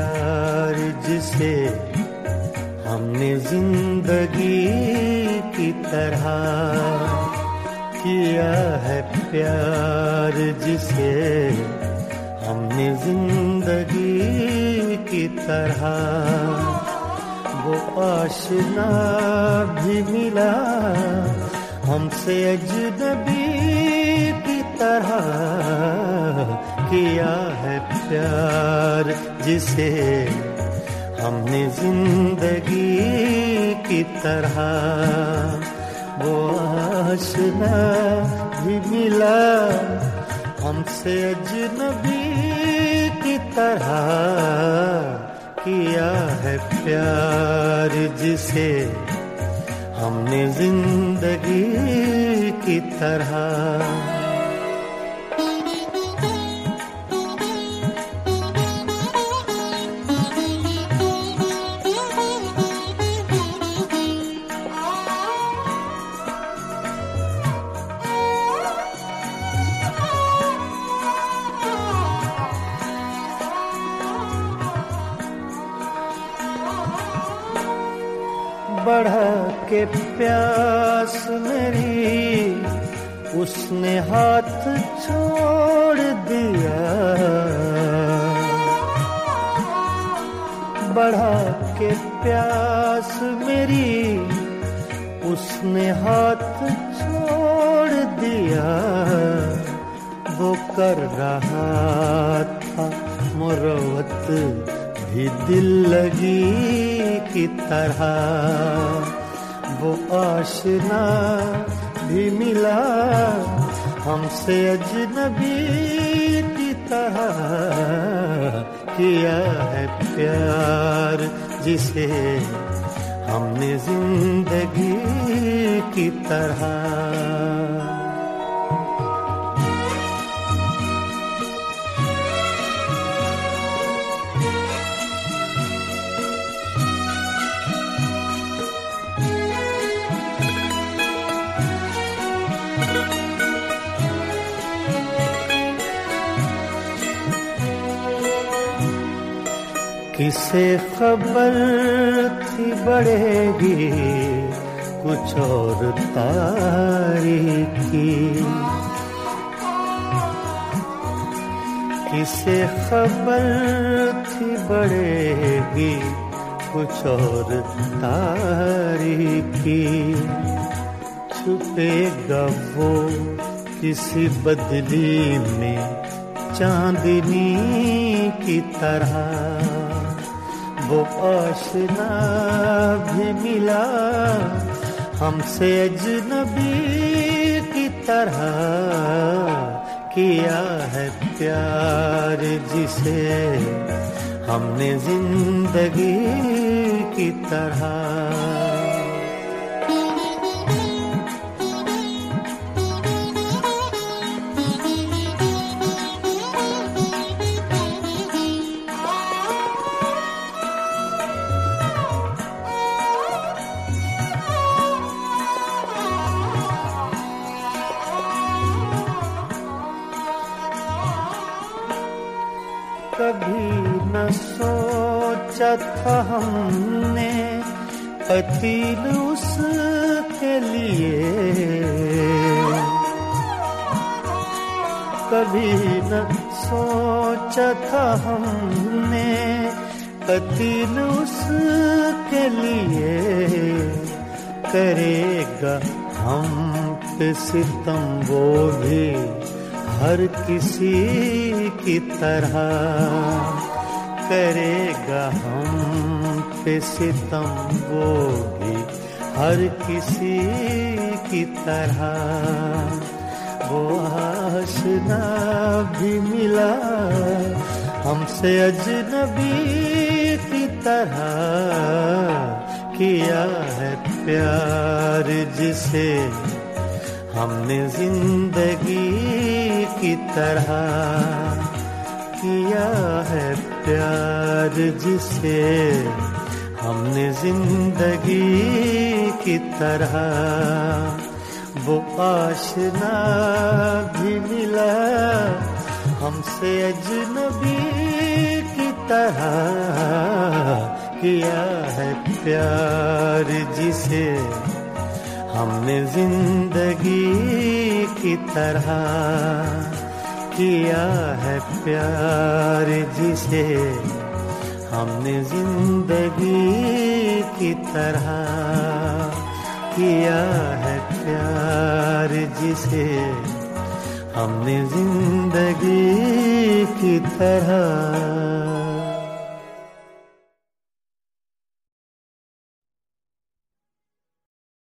प्यार जिसे हमने जिंदगी की तरह किया है, प्यार जिसे हमने जिंदगी की तरह, वो आशिना भी मिला हमसे अजनबी की तरह किया है, प्यार जिसे हमने जिंदगी की तरह, वो आशिना भी मिला हमसे अजनबी की तरह किया है, प्यार जिसे हमने जिंदगी की तरह। बढ़ा के प्यास मेरी उसने हाथ छोड़ दिया, बढ़ा के प्यास मेरी उसने हाथ छोड़ दिया, वो कर रहा था मुरवत भी दिल लगी की तरह, वो आशिना भी मिला हमसे अजनबी की तरह किया है, प्यार जिसे हमने जिंदगी की तरह। किसे खबर थी बढ़ेगी कुछ और तारीकी, किसे खबर थी बढ़ेगी कुछ और तारीकी, छुपेगा वो किसी बदली में चांदनी की तरह, वो आशिना भी मिला हमसे अजनबी की तरह किया है, प्यार जिसे हमने जिंदगी की तरह। कभी न सोचा था हमने कतील उसके लिए, कभी न सोचा था हमने कतील उसके लिए, करेगा हम पे सितम वो भी हर किसी की तरह, करेगा हम पे सितम वो भी हर किसी की तरह, वो आशिना भी मिला हमसे अजनबी की तरह किया है, प्यार जिसे हमने जिंदगी की तरह किया है, प्यार जिसे हमने जिंदगी की तरह, वो आशिना भी मिला हमसे अजनबी की तरह किया है प्यार जिसे हमने जिंदगी की तरह किया है प्यार जिसे हमने जिंदगी की तरह किया है प्यार जिसे हमने जिंदगी की तरह।